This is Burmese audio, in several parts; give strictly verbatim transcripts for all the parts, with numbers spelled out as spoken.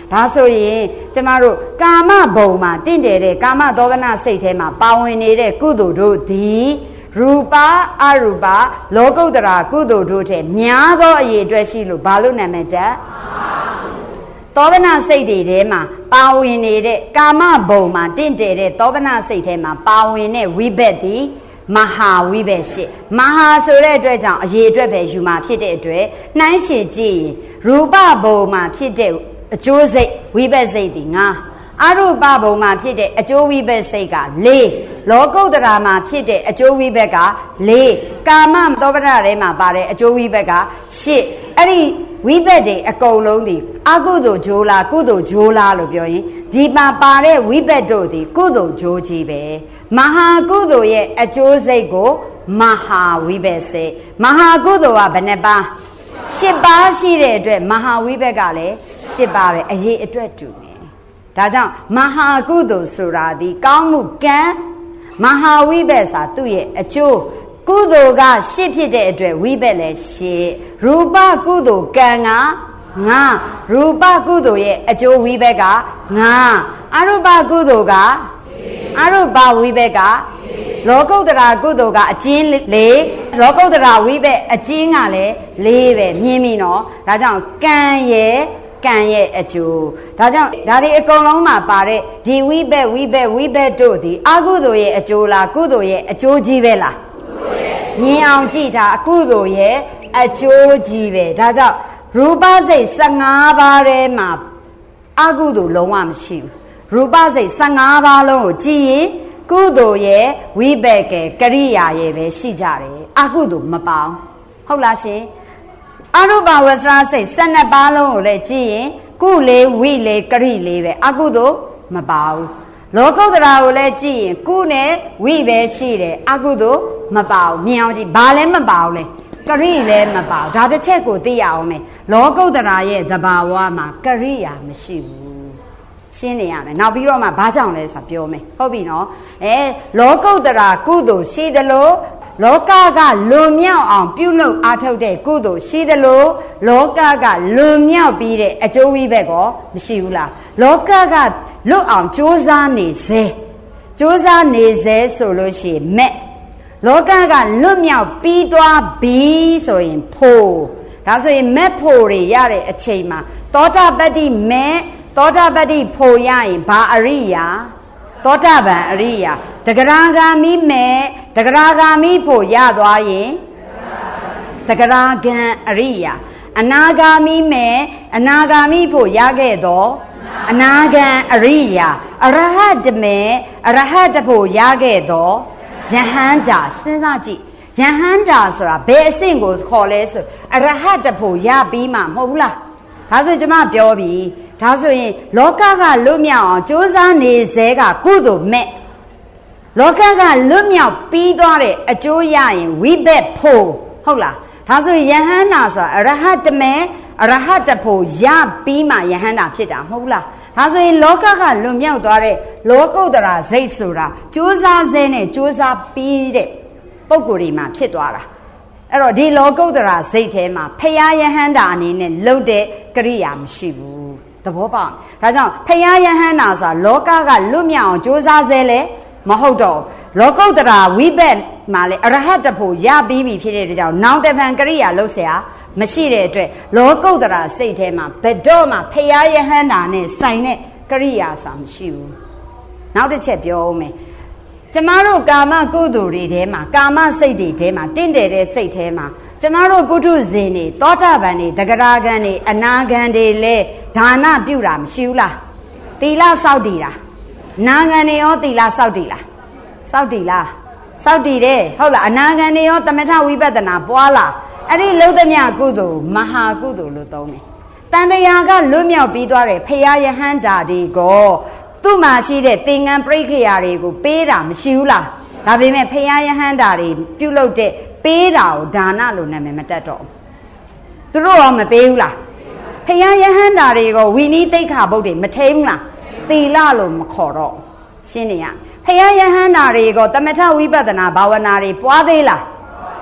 ဒါဆိုရင်ကျမတို့ကာမဘုံမှာတင့်တယ်တဲ့ကာမသောကနာစိတ်ထဲမှာပါဝင်နေတဲ့ကုသိုလ်တို့သည်ရူပအရူပလောကုတ္တရာကုသိုလ်တို့ထဲများသောအရေးအတွက်ရှိလို့ဘာလို့နာမည်တက်သောကနာစိတ်တွေထဲမှာပါဝင်နေတဲ့ကာမဘုံမှာတင့်တယ်တဲ့သောကနာစိတ်ထဲမှာပါဝင်တဲ့ဝိဘက်သည်မဟာဝိဘက်ရှိမဟာဆိုတဲ့အတွက်ကြောင့်အရေးအတွက်ပဲယူမှာဖြစ်တဲ့အတွက်နှိုင်းယှဉ်ကြည့်ရင်ရူပဘုံမှာဖြစ်တဲ့အကျိုးစိတ်ဝိဘက်စိတ်ဒီငါအရူပဘုံမှာဖြစ်တဲ့အကျိုးဝိဘက်စိတ်ကလေးလောကုတ္တရာမှာဖြစ်တဲ့အကျိုးဝိဘက်ကလေးကာမသောပဒထဲမှာပါတဲ့အကျိုးဝိဘက်ကရှစ်အဲ့ဒီဝိဘက်တွေအကုန်လုံးဒီအကုသိုလ်ဂျိုးလားကုသိုလ်ဂျိုးလားလို့ပြောရင်ဒီမှာပါတဲ့ဝိဘက်တို့ဒီကုသိုလ်ဂျိုးကြီးပဲမဟာကုသိုလ်ရဲ့အကျိုးစိတ်ကိုမဟာဝိဘက်စိတ်မဟာကုသိုလ်ကဘယ်နှပါးရှစ်ပါးရှိတဲ့အတွက်မဟာဝိဘက်ကလည်းရှစ်ပါးပဲအရေးအတွက်တူတယ်ဒါကြောင့်မဟာကုသိုလ်ဆိုတာဒီကောင်းမှုကံမဟာဝိဘက်စာသူ့ရဲ့အကျိုးကုသိုလ်ကရှစ်ဖြစ်တဲ့အတွက်ဝိဘက်လည်းရှစ်ရူပကုသိုလ်ကံကငါရူပကုသိုလ်ရဲ့အကျိုးဝိဘက်ကငါအရူပကုသိုလ်ကအရူပဝိဘက်ကလောကုတ္တရာကုသိုလ်ကအကျဉ်းလေးလောကုတ္တရာဝိဘက်အကျဉ်းကလည်းလေးပဲမြင်ပြီနော်ဒါကြောင့်ကံရဲ့ကံရဲ့အကျိုးဒါကြောင့်ဒါတွေအကုန်လုံးမှာပါတဲ့ဒီဝိဘက်ဝိဘက်ဝိဘက်တို့ဒီအကုသိုလ်ရဲ့အကျိုးလားကုသိုလ်ရဲ့အကျိုးကြီးပဲလားမြင်အောင်ကြည့်တာအကုသိုလ်ရဲ့အကျိုးကြီးပဲဒါကြောင့်ရူပစိတ်၁၅ပါးထဲမှာအကုသိုလ်လုံးဝမရှိဘူးရူပစိတ်၁၅ပါးလုံးကိုကြည့်ရင်ကုသိုလ်ရဲ့ဝိဘက်ကကရိယာရဲ့ပဲရှိကြတယ်အကုသိုလ်မပေါင်းဟုတ်လားရှင်အရူပဝဆရာစိတ်၁၂ပါးလုံးကိုလည်းကြည့်ရင်ကုလေးဝိလေးကရိလေးပဲအကုသိုလ်မပေါင်းလောကုတ္တရာကိုလည်းကြည့်ရင်ကုနဲ့ဝိပဲရှိတယ်အကုသိုလ်မပေါင်းမြင်အောင်ကြည့်ဘာလဲမပေါင်းလဲကရိလည်းမပေါင်းဒါတစ်ချက်ကိုသိရအောင်မယ်လောကုတ္တရာရဲ့သဘာဝမှာကရိယာမရှိဘူးရှင်းနေရမယ်နောက်ပြီးတော့မှဘာကြောင့်လဲဆိုတာပြောမယ်ဟုတ်ပြီနော်အဲလောကုတ္တရာကုသိုလ်ရှိတယ်လို့လောကကလွန်မြောက်အောင်ပြုလုပ်အားထုတ်တဲ့ကုသိုလ်ရှိတယ်လို့လောကကလွန်မြောက်ပြီးတဲ့အကျိုးဝိဘက်ကောမရှိဘူးလားလောကကလွတ်အောင်ကြိုးစားနေစေကြိုးစားနေစေဆိုလို့ရှိရင်မဲ့လောကကလွတ်မြောက်ပြီးသွားပြီဆိုရင်ဖို့ဒါဆိုရင်မဲ့ဖို့တွေရတဲ့အချိန်မှာသောတာပတ္တိမဲ့သောတာပတ္တိဖို့ရရင်ဘာအရိယာသောတာပန်အရိယာတဂရဂါမိမဲ့တဂရဂါမိဖို့ရသွားရင်တဂရဂံအရိယာအနာဂါမိမဲ့အနာဂါမိဖို့ရခဲ့တော့အနာဂံအရိယာအရဟတမေအရဟတဖို့ရခဲ့တော့ယဟန္တာစဉ်းစားကြည့်ယဟန္တာဆိုတာဘယ်အဆင့်ကိုခေါ်လဲဆိုအရဟတဖို့ရပြီးမှမဟုတ်ဘူးလားဒါဆိုကျွန်မပြောပြီဒါဆိုရင်လောကကလွတ်မြောက်အောင်ကြိုးစားနေစေကကုသိုလ်မဲ့လောကကလွတ်မြောက်ပြီးသွားတဲ့အကျိုးရရင်ဝိဘက်ဖို့ဟုတ်လားဒါဆိုရင်ယဟန္တာဆိုတာအရဟတမေအရဟတဖို့ရပြီးမှယဟန္တာဖြစ်တာမဟုတ်လားဒါဆိုရင်လောကကလွန်မြောက်သွားတဲ့လောကုတ္တရာစိတ်ဆိုတာကြိုးစားစေနဲ့ကြိုးစားပြီးတဲ့ပုံကိုယ်တွေမှာဖြစ်သွားတာအဲ့တော့ဒီလောကုတ္တရာစိတ်ထဲမှာဖရာယဟန္တာအနေနဲ့လုံတဲ့ကရိယာမရှိဘူးသဘောပေါက်ဒါကြောင့်ဖရာယဟန္တာဆိုတာလောကကလွတ်မြောက်အောင်ကြိုးစားစေလေမဟုတ်တော့လောကုတ္တရာဝိဘက်မှာလေအရဟတဖို့ရပြီးပြီဖြစ်တဲ့ကြောင့်နောင်တပံကရိယာလုပ်เสียမရှိတဲ့အတွက်လောကုတ္တရာစိတ်ထဲမှာဘယ်တော့မှဖရာယဟန္တာနဲ့ဆိုင်တဲ့ကရိယာစာမရှိဘူးနောက်တစ်ချက်ပြောအောင်မယ်ကျမတို့ကာမကုသိုလ်တွေထဲမှာကာမစိတ်တွေထဲမှာတင့်တယ်တဲ့စိတ်ထဲမှာကျမတို့ပုထုဇဉ်တွေသောတာပန်တွေတဂရဂံတွေအနာဂံတွေလဲဒါနပြုတာမရှိဘူးလားသီလစောင့်တည်တာနာဂံတွေရောသီလစောင့်တည်လားစောင့်တည်လားစောင့်တည်တယ်ဟုတ်လားအနာဂံတွေရောသမထဝိပဿနာပွားလားအဲ့ဒီလုံးသမျှကုသိုလ်မဟာကုသိုလ်လို့သုံးတယ်တန်တရားကလွတ်မြောက်ပြီးသွားတယ်ဖရာယဟန္တာတွေကိုသူ့မှာရှိတဲ့သင်္ကန်းပရိက္ခရာတွေကိုပေးတာမရှိဘူးလားဒါပေမဲ့ဖရာယဟန္တာတွေပြုလုပ်တဲ့ပေးတာကိုဒါနလို့နာမည်မတက်တော့သူတို့ရောမပေးဘူးလားဖရာယဟန္တာတွေကိုဝိနည်းသိက္ခာပုဒ်တွေမထိန်ဘူးလားသီလလို့မခေါ်တော့ရှင်းနေရဖရာယဟန္တာတွေကိုတမထဝိပဿနာဘာဝနာတွေပွားသေးလား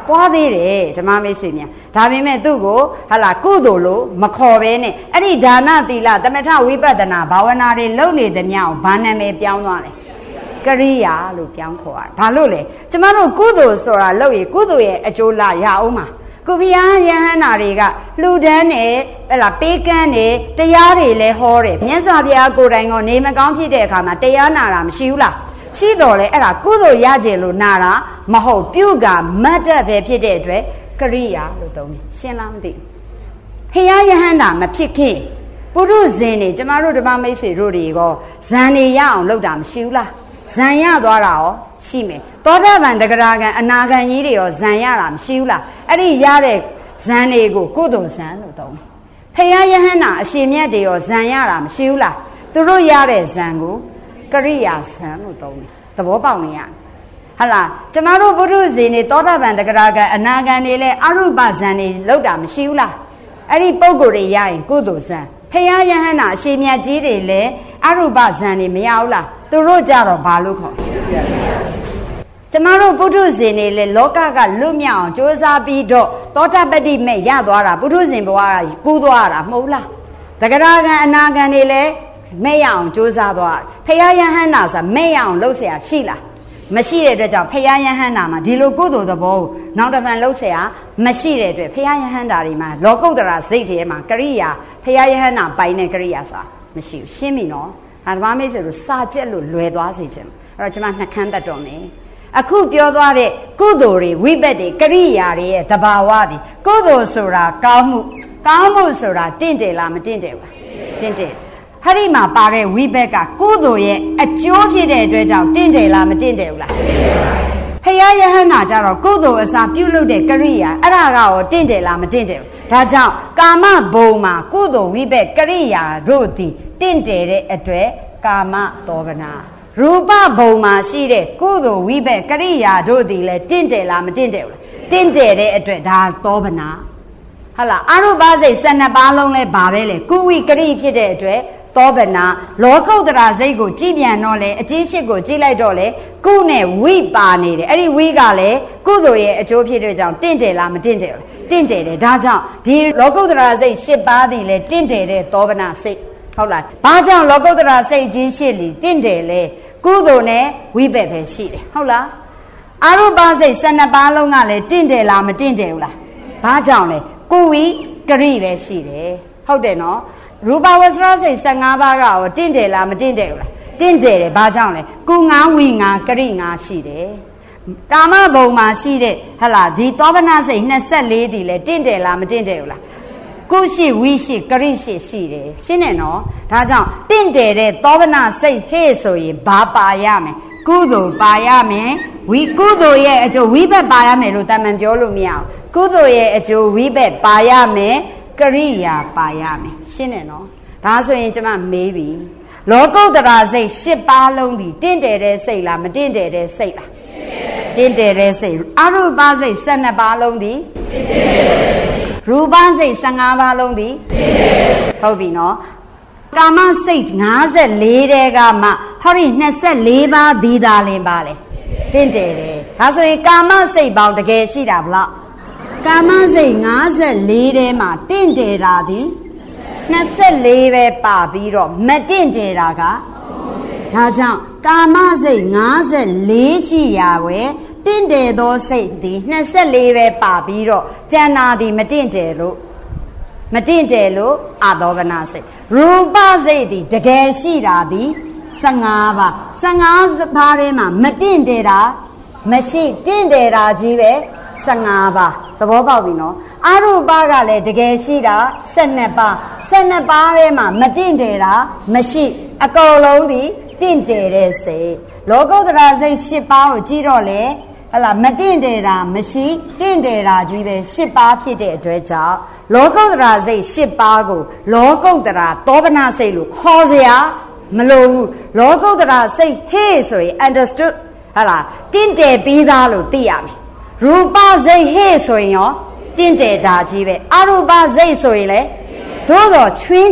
ပွားသေးတယ်ဓမ္မမိတ်ဆွေများဒါပေမဲ့သူ့ကိုဟာလာကုသိုလ်လို့မခေါ်ဘဲနဲ့အဲ့ဒီဒါနသီလသမထဝိပဿနာဘာဝနာတွေလုပ်နေသမျှကိုဘာနာမည်ပြောင်းသွားလဲကရိယာလို့ပြောင်းခေါ်တာဘာလို့လဲကျမတို့ကုသိုလ်ဆိုတာလုပ်ရင်ကုသိုလ်ရဲ့အကျိုးလာရအောင်မှာကိုဘုရားယဟန္တာတွေကလှူဒန်းနေဟဲ့လားပေးကမ်းနေတရားတွေလည်းဟောတယ်မြတ်စွာဘုရားကိုယ်တိုင်ကနေမကောင်းဖြစ်တဲ့အခါမှာတရားနာတာမရှိဘူးလားရှိတော်လဲအဲ့ဒါကုသိုလ်ရခြင်းလို့နာတာမဟုတ်ပြုကမတ်တက်ပဲဖြစ်တဲ့အတွက်ကရိယာလို့သုံးတယ်ရှင်းလားမသိဘုရားယဟန္တာမဖြစ်ခင်ပုရုဇဉ်တွေကျမတို့ဓမ္မမိတ်ဆွေတို့တွေကဇန်နေရအောင်လုပ်တာမရှိဘူးလားဇန်ရသွားတာရောရှိမယ်သောတာပန်တဂရကံအနာဂံကြီးတွေရောဇန်ရတာမရှိဘူးလားအဲ့ဒီရတဲ့ဇန်တွေကိုကုသိုလ်ဇန်လို့သုံးတယ်ဖယားယဟန္တာအရှင်မြတ်တွေရောဇန်ရတာမရှိဘူးလားသူတို့ရတဲ့ဇန်ကိုကရိယာဇန်လို့သုံးတယ်သဘောပေါက်နေရဟလာကျမတို့ပုရုဇဉ်တွေသောတာပန်တဂရကံအနာဂံတွေလည်းအရုပဇန်တွေလောက်တာမရှိဘူးလားအဲ့ဒီပုံကိုယ်တွေရရင်ကုသိုလ်ဇန်ဖယားယဟန္တာအရှင်မြတ်ကြီးတွေလည်းအရုပဇန်တွေမရဘူးလားသူတို့ကြတော့ဘာလို့ခေါ်ကျမတို့ပုထုဇဉ်တွေလည်းလောကကလွတ်မြောက်အောင်ကြိုးစားပြီးတော့သောတာပတိမဲ့ရသွားတာပုထုဇဉ်ဘဝကကူးသွားတာမဟုတ်လားတဂရကံအနာကံတွေလည်းမဲ့ရအောင်ကြိုးစားသွားဖယားယဟန္တာဆိုမဲ့ရအောင်လှုပ်เสียရှိလားမရှိတဲ့အတွက်ကြောင့်ဖယားယဟန္တာမှာဒီလိုကုသိုလ်သဘောကိုနောက်တစ်ပံလှုပ်เสียမရှိတဲ့အတွက်ဖယားယဟန္တာတွေမှာလောကုတ္တရာစိတ်တွေမှာကရိယာဖယားယဟန္တာပိုင်တဲ့ကရိယာဆိုတာမရှိဘူးရှင်းပြီနော်ဒါမှမဟုတ်ဆိုလို့စာကျက်လို့လွယ်သွားစေချင်အဲ့တော့ကျွန်မနှခမ်းတတ်တော်မယ်အခုပြောသွားတဲ့ကုသိုလ်တွေဝိဘက်တွေကရိယာတွေရဲ့တဘာဝတွေကုသိုလ်ဆိုတာကောင်းမှုကောင်းမှုဆိုတာတင့်တယ်လားမတင့်တယ်ဘူးလားတင့်တယ်ဟရိမှာပါတဲ့ဝိဘက်ကကုသိုလ်ရဲ့အကျိုးဖြစ်တဲ့အတွက်ကြောင့်တင့်တယ်လားမတင့်တယ်ဘူးလားဖယားယဟန္တာကြတော့ကုသိုလ်အစာပြုလုပ်တဲ့ကရိယာအဲ့ဒါကရောတင့်တယ်လားမတင့်တယ်ဘူးဒါကြောင့်ကာမဘုံမှာကုသိုလ်ဝိဘက်ကရိယာတို့သည်တင့်တယ်တဲ့အတွက်ကာမသောဗနာရူပဘုံမှာရှိတဲ့ကုသိုလ်ဝိဘက်ကရိယာတို့သည်လည်းတင့်တယ်လားမတင့်တယ်ဘူးလားတင့်တယ်တဲ့အတွက်ဒါသောဗနာဟုတ်လားအရုပစိတ်၁၂ပါးလုံးလဲဘာပဲလဲကုဝိကရိဖြစ်တဲ့အတွက်သောဗနာလောကုတ္တရာစိတ်ကိုကြည်ပြန်တော့လေအကြီးရှိကိုကြည်လိုက်တော့လေကုနဲ့ဝိပါနေတယ်အဲ့ဒီဝိကလည်းကုသိုလ်ရဲ့အကျိုးဖြစ်တဲ့ကြောင့်တင့်တယ်လားမတင့်တယ်ဘူးတင့်တယ်တယ်ဒါကြောင့်ဒီလောကုတ္တရာစိတ်၈ပါးသည်လည်းတင့်တယ်တဲ့သောဗနာစိတ်ဟုတ်လားဘာကြောင့်လောကုတ္တရာစိတ်ကြီးရှိလီတင့်တယ်လေကုသိုလ်နဲ့ဝိဘက်ပဲရှိတယ်ဟုတ်လားအရုပစိတ်၁၂ပါးလုံးကလည်းတင့်တယ်လားမတင့်တယ်ဘူးလားဘာကြောင့်လဲကုဝိကရိပဲရှိတယ်ဟုတ်တယ်နော်ရူပဝဆရာစိတ်၁၅ပါးကရောတင့်တယ်လားမတင့်တယ်ဘူးလားတင့်တယ်တယ်ဘာကြောင့်လဲကုငါဝိငါကရိငါရှိတယ်ကာမဘုံမှာရှိတဲ့ဟလာဒီသောဗနာစိတ်၂၄ဒီလဲတင့်တယ်လားမတင့်တယ်ဘူးလားကုရှိဝိရှိကရိရှိရှိတယ်ရှင်းတယ်နော်ဒါကြောင့်တင့်တယ်တဲ့သောဗနာစိတ်ဟဲ့ဆိုရင်ဘာပါရမယ်ကုသိုလ်ပါရမယ်ဝိကုသိုလ်ရဲ့အကျိုးဝိဘက်ပါရမယ်လို့တမန်ပြောလို့မရအောင်ကုသိုလ်ရဲ့အကျိုးဝိဘက်ပါရမယ်ကရိယာပါရမယ်ရှင်းတယ်နော်ဒါဆိုရင်ကျွန်မမေးပြီလောကုတ္တရာစိတ်၈ပါးလုံးဒီတင့်တယ်တဲ့စိတ်လားမတင့်တယ်တဲ့စိတ်လားတင့်တယ်တဲ့စိတ်အရူပစိတ်၁၂ပါးလုံးဒီတင့်တယ်ရူပစိတ်၁၅ပါးလုံးဒီဟုတ်ပြီနော်ကာမစိတ်၅၄တဲကမှဟောဒီ၂၄ပါးဒီသာလင်ပါလေတင့်တယ်တယ်ဒါဆိုရင်ကာမစိတ်ပေါင်းတကယ်ရှိတာဗလားကာမစိတ်၅၄တဲမှာတင့်တယ်တာဒီ၂၄ပဲပါပြီးတော့မတင့်တယ်တာကဒါကြောင့်ကာမစိတ်၅၄ရှိရာဝဲတင့်တယ်သောစိတ်ဒီ၂၄ပဲပါပြီးတော့ကျန်တာဒီမတင့်တယ်လို့မတင့်တယ်လို့အသောဗနာစိတ်ရူပစိတ်ဒီတကယ်ရှိတာဒီ၁၅ပါး၁၅ပါးထဲမှာမတင့်တယ်တာမရှိတင့်တယ်တာကြီးပဲ၁၅ပါးသဘောပေါက်ပြီနော်အရူပကလည်းတကယ်ရှိတာ၁၂ပါး၁၂ပါးထဲမှာမတင့်တယ်တာမရှိအကုန်လုံးဒီတင့်တယ်တဲ့စိတ်လောကုတ္တရာစိတ်၈ပါးကိုကြည့်တော့လေဟလာမတင့်တယ်တာမရှိတင့်တယ်တာကြီးပဲ၈ပါးဖြစ်တဲ့အတွက်ကြောင့်လောကုတ္တရာစိတ်၈ပါးကိုလောကုတ္တရာသောဗနာစိတ်လို့ခေါ်เสียမလိုဘူးလောကုတ္တရာစိတ်ဟေ့ဆိုရင် understood ဟလာတင့်တယ်ပြီးသားလို့သိရမယ်ရူပစိတ်ဟေ့ဆိုရင်ရောတင့်တယ်တာကြီးပဲအရူပစိတ်ဆိုရင်လေသို့တော့ချွင်းချက်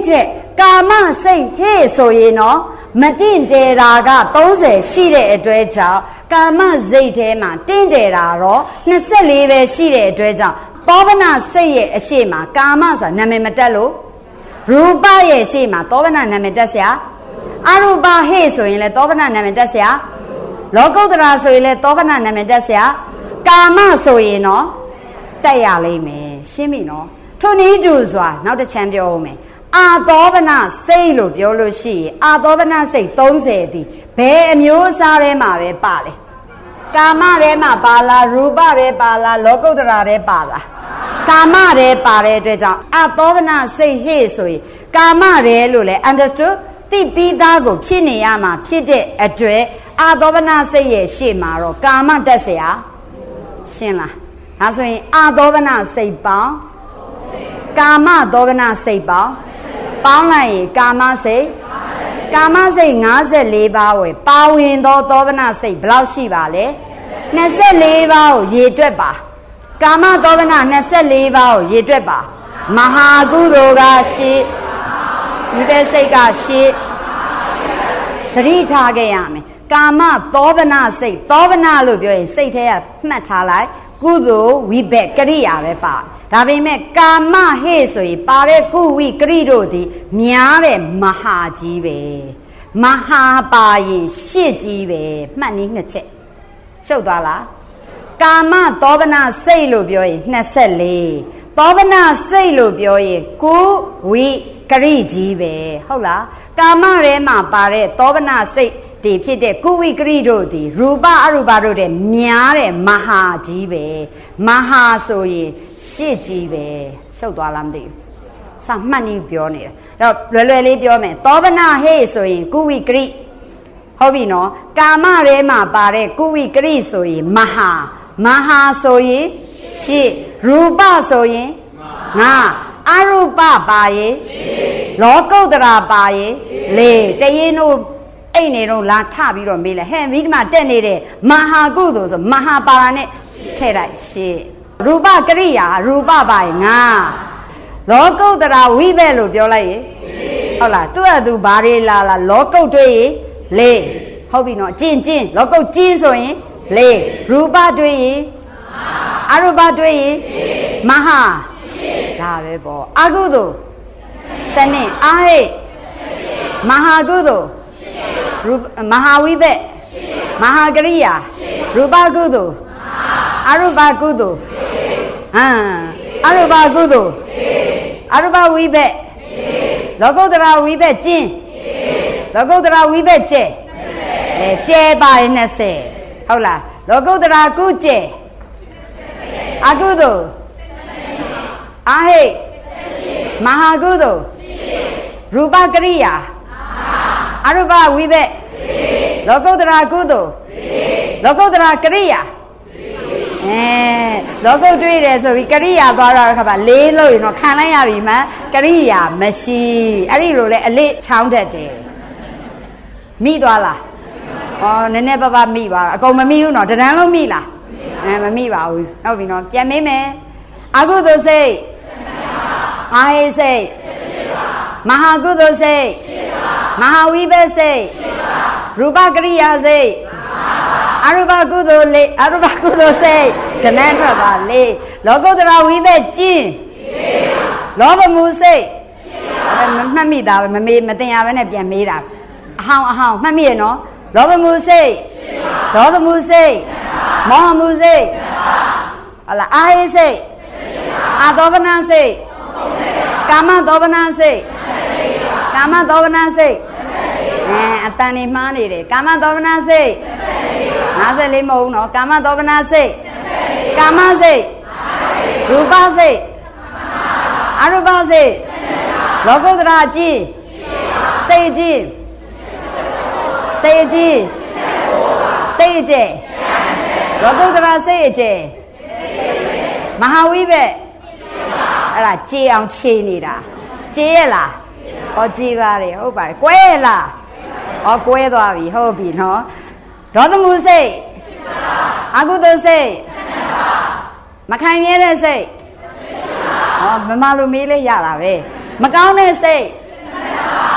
ကာမစိတ်ဟဲ့ဆိုရင်နော်မတင့်တယ်တာကသုံးဆယ်ရှိတဲ့အတွက်ကြောင့်ကာမစိတ်ထဲမှာတင့်တယ်တာတော့နှစ်ဆယ့်လေးပဲရှိတဲ့အတွက်ကြောင့်သောဗနာစိတ်ရဲ့အရှိမကာမဆိုတာနာမည်မတက်လို့ရူပရဲ့ရှိမသောဗနာနာမည်တက်เสียအရူပဟဲ့ဆိုရင်လည်းသောဗနာနာမည်တက်เสียလောကုတ္တရာဆိုရင်လည်းသောဗနာနာမည်တက်เสียကာမဆိုရင်နော်တက်ရလိမ့်မယ်ရှင်းပြီနော်ထိုနည်းတူစွာနောက်တစ်ချမ်းပြောဦးမယ်အာသောဗနာစိတ်လို့ပြောလို့ရှိရင်အာသောဗနာစိတ်သုံးဆယ်ဒီဘယ်အမျိုးအစားထဲမှာပဲပါလဲကာမထဲမှာပါလားရူပထဲပါလားလောကုတ္တရာထဲပါလားကာမထဲပါတဲ့အတွက်ကြောင့်အာသောဗနာစိတ်ဟဲ့ဆိုရင်ကာမထဲလို့လဲ understood သိပြီးသားကိုဖြစ်နေရမှာဖြစ်တဲ့အတွက်အာသောဗနာစိတ်ရဲ့ရှေ့မှာတော့ကာမတက်เสียရှင်းလားဒါဆိုရင်အာသောဗနာစိတ်ပေါင်းကာမသောဗနာစိတ်ပေါင်းပေါင်းလိုက်ရင်ကာမစိတ်ကာမစိတ်၅ဆယ့်လေးပါးဝယ်ပါဝင်သောသောဗနာစိတ်ဘယ်လောက်ရှိပါလဲ၂ဆယ့်လေးပါးကိုရေတွက်ပါကာမသောဗနာ၂ဆယ့်လေးပါးကိုရေတွက်ပါမဟာကုသိုလ်ကရှိဒီပဲစိတ်ကရှိသတိထားခဲ့ရမယ်ကာမသောဗနာစိတ်သောဗနာလို့ပြောရင်စိတ်ထဲကမှတ်ထားလိုက်ကုသိုလ်ဝိဘက်ကရိယာပဲပါဒါပေမဲ့ကာမဟဲ့ဆိုရင်ပါတဲ့ကုဝိကရိတို့သည်များတဲ့မဟာကြီးပဲမဟာပါရင်ရှစ်ကြီးပဲမှတ်နည်းနှစ်ချက်ရှုပ်သွားလားကာမသောဗနာစိတ်လို့ပြောရင်နှစ်ဆယ့်လေးသောဗနာစိတ်လို့ပြောရင်ကုဝိကရိကြီးပဲဟုတ်လားကာမထဲမှာပါတဲ့သောဗနာစိတ်ဒီဖြစ်တဲ့ကုဝိကရိတို့ဒီရူပအရူပတို့တဲ့များတဲ့မဟာကြီးပဲမဟာဆိုရင်ရှစ်ကြီးပဲရှုပ်သွားလားမသိဘူးစမှတ်နေပြောနေတာတော့လွယ်လွယ်လေးပြောမယ်သောဗနာဟဲ့ဆိုရင်ကုဝိကရိဟုတ်ပြီနော်ကာမထဲမှာပါတဲ့ကုဝိကရိဆိုရင်မဟာမဟာဆိုရင်ရှစ်ရူပဆိုရင်ငါအရူပပါရင်လောကုတ္တရာပါရင်လေတရင်တို့အဲ့နေတော့လာထပြီးတော့မေးလဲဟဲ့မိဒီမှာတက်နေတဲ့မဟာကုသိုလ်ဆိုမဟာပါရနဲ့ထဲလိုက်ရှစ်ရူပကရိယာရူပပါရင်ငါလောကုတ္တရာဝိဘက်လို့ပြောလိုက်ရင်ဟုတ်လားသူ့အတူဘာတွေလာလာလောကုတ်တွေးရင်လေဟုတ်ပြီနော်ကျင့်ကျင့်လောကုတ်ကျင့်ဆိုရင်လေရူပတွေးရင်အရူပတွေးရင်မဟာဒါပဲပေါ့အကုသိုလ်စနစ်အာဟိမဟာကုသိုလ်ရူမဟာဝိဘက်မဟာကရိယာရူပကုသိုလ်အရူပကုသိုလ်ဟမ်အရူပကုသိုလ်အရူပဝိဘက်လောကုတ္တရာဝိဘက်ကျင်းလောကုတ္တရာဝိဘက်ကျဲအဲကျဲပါရင်၂၀ဟုတ်လားလောကုတ္တရာကုကျဲအကုသိုလ်အာဟိမဟာကုသိုလ်ရူပကရိယာအရူပဝိဘက်လောကုတ္တရာကုသိုလ်လောကုတ္တရာကရိယာအဲလောကုတ်တွေးတယ်ဆိုပြီးကရိယာသွားတော့ခါပါလေးလို့ရင်တော့ခံလိုက်ရပြီမှကရိယာမရှိအဲ့ဒီလိုလဲအလေးချောင်းတတ်တယ်မိသွားလားဩနည်းနည်းပါးပါးမိသွားအကုန်မမိဘူးနော်တဒန်းလုံးမိလားအဲမမိပါဘူးဟုတ်ပြီနော်ပြန်မေးမယ်အကုသိုလ်စိတ်အာဟိစိတ်မဟာကုသိုလ်စိတ်မဟာဝိဘက်စိတ်ရူပကရိယာစိတ်အရူပကုသိုလ်လေးအရူပကုသိုလ်စိတ်ကနန်းထွက်ပါလေလောကုတ္တရာဝိဘက်ကျင်းလောဘမှုစိတ်မှတ်မိတာပဲမမေးမတင်ရဘဲနဲ့ပြန်မေးတာအဟောင်းအဟောင်းမှတ်မိရနော်လောဘမှုစိတ်ဒေါသမှုစိတ်မောဟမှုစိတ်ဟုတ်လားအာဟိစိတ်အာသောဗနာစိတ်ကာမသောဗနာစိတ်ကာမသောဗနာစိတ်အဲအတန်နေမှားနေတယ်ကာမသောဗနာစိတ်၅ဆယ့်လေးမဟုတ်ဘူးနော်ကာမသောဗနာစိတ်ကာမစိတ်ရူပစိတ်အရူပစိတ်လောကုတ္တရာကြည်စိတ်ကြည်စိတ်ကြည်စိတ်ကြည်လောကုတ္တရာစိတ်ကြည်မဟာဝိဘက်အဲ့ဒါကြည်အောင်ခြေနေတာကြည်ရလားဟောကြည်ပါတယ်ဟုတ်ပါတယ်ကွဲရလားဟောကွဲသွားပြီဟုတ်ပြီနော်ဒေါသမှုစိတ်အကုသိုလ်စိတ်မခံရတဲ့စိတ်ဟောမမလိုမေးလေးရတာပဲမကောင်းတဲ့စိတ်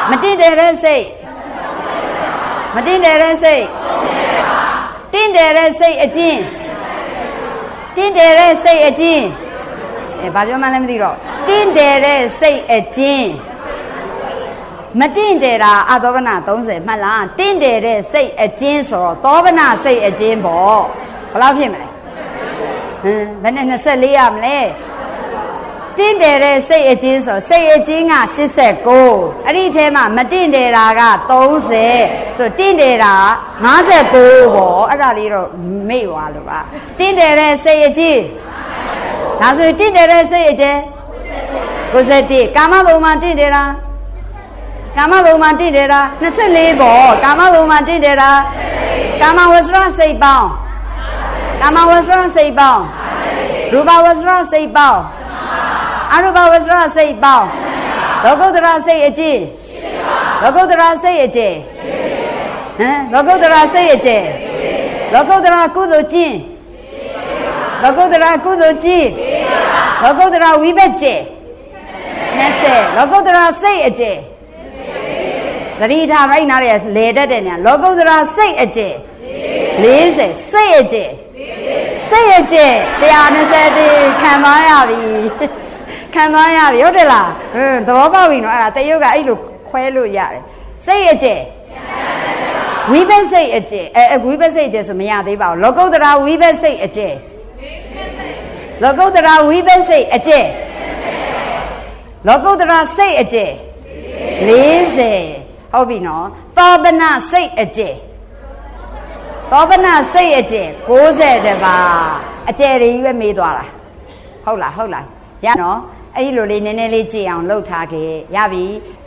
မတင့်တယ်တဲ့စိတ်မတင့်တယ်တဲ့စိတ်တင့်တယ်တဲ့စိတ်အကျဉ်းတင့်တယ်တဲ့စိတ်အကျဉ်းအဲဘာပြောမှလည်းမသိတော့တင့်တယ်တဲ့စိတ်အကျဉ်းမတင့်တယ်တာအသောဗနာသုံးဆယ်မှတ်လားတင့်တယ်တဲ့စိတ်အကျဉ်းဆိုတော့သောဗနာစိတ်အကျဉ်းပေါ့ဘယ်လောက်ဖြစ်မလဲဟမ်ဘယ်နဲ့နှစ်ဆယ်လေးရမလဲတင့်တယ်တဲ့စိတ်အကျဉ်းဆိုစိတ်အကျဉ်းကရှစ်ဆယ်ကိုအဲ့ဒီထဲမှာမတင့်တယ်တာကသုံးဆယ်ဆိုတင့်တယ်တာငါးဆယ်ကိုပေါ့အဲ့ဒါလေးတော့မေ့သွားလို့ပါတင့်တယ်တဲ့စိတ်အကျဉ်းဒါဆိုတင့်တယ်တဲ့စိတ်အကျဉ်းကိုယ်စက်တိကာမဘုံမှာတင့်တယ်တာကာမဘုံမှာတင့်တယ်တာနှစ်ဆယ်လေးပေါ့ကာမဘုံမှာတင့်တယ်တာကာမဝဆရစိတ်ပေါင်းကာမဝဆရစိတ်ပေါင်းရူပဝဆရစိတ်ပေါင်းအရူပဝဆရစိတ်ပေါင်းလောကုတ္တရာစိတ်အကျဉ်းလောကုတ္တရာစိတ်အကျဉ်းဟမ်လောကုတ္တရာစိတ်အကျဉ်းလောကုတ္တရာကုသိုလ်ကျင့်လောကုတ္တရာကုသိုလ်ကျင့်လောကုတ္တရာဝိဘက်ကျင့်နှစ်ဆယ်လောကုတ္တရာစိတ်အကျဉ်းသတိထားလိုက်နားရလေတတ်တယ်ညာလောကုတ္တရာစိတ်အကျဉ်းလေးဆယ်စိတ်အကျဉ်းစိတ်အကျဉ်းတရားနှစ်ဆယ်တည်းခံသွားရပြီခံသွားရပြီဟုတ်တယ်လားဟင်းသဘောပေါက်ပြီနော်အဲ့ဒါတရုတ်ကအဲ့လိုခွဲလို့ရတယ်စိတ်အကျဉ်းဝိဘက်စိတ်အကျဉ်းအဲဝိဘက်စိတ်အကျဉ်းဆိုမရသေးပါဘူးလောကုတ္တရာဝိဘက်စိတ်အကျဉ်းလောကုတ္တရာဝိဘက်စိတ်အကျဉ်းလောကုတ္တရာစိတ်အကျဉ်းလေးဆယ်ဟုတ်ပြီနော်သောပနစိတ်အကျဉ်းသောပနစိတ်အကျဉ်းကိုးဆယ်တပါအကျယ်တွေကြီးပဲမေးသွားတာဟုတ်လားဟုတ်လားရနော်အဲ့ဒီလိုလေးနည်းနည်းလေးကြည့်အောင်လှုပ်ထားခဲ့ရပြီ